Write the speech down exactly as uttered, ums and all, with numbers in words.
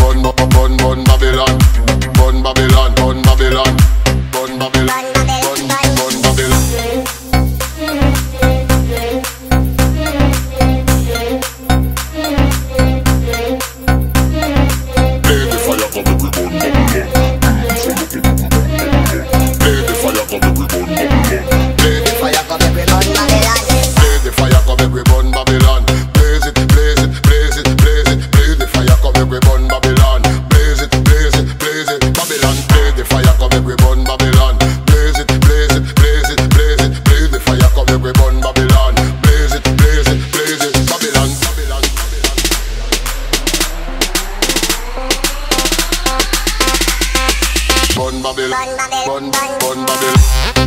Bun, bun, bun, bun Babylon. Bun Babylon, bun Babylon. Bun Babylon, bun, bun Babylon. Play the fire, come make we bun Babylon. Play the fire, come make we bun Babylon. Play the fire, come make we bun Babylon. Play the fire, come make we bun Babylon. Blaze it, blaze it, blaze it, blaze it. Play the fire, come make we bun Babylon. Blaze it, blaze it, blaze it, Babylon. Play the fire, come make we bun Babylon. Blaze it, blaze it, blaze it, blaze it. Play the fire, come make we bun Babylon. Blaze it, blaze it, blaze it, Babylon, Babylon, Babylon. Bun Babylon, bun, bun Babylon.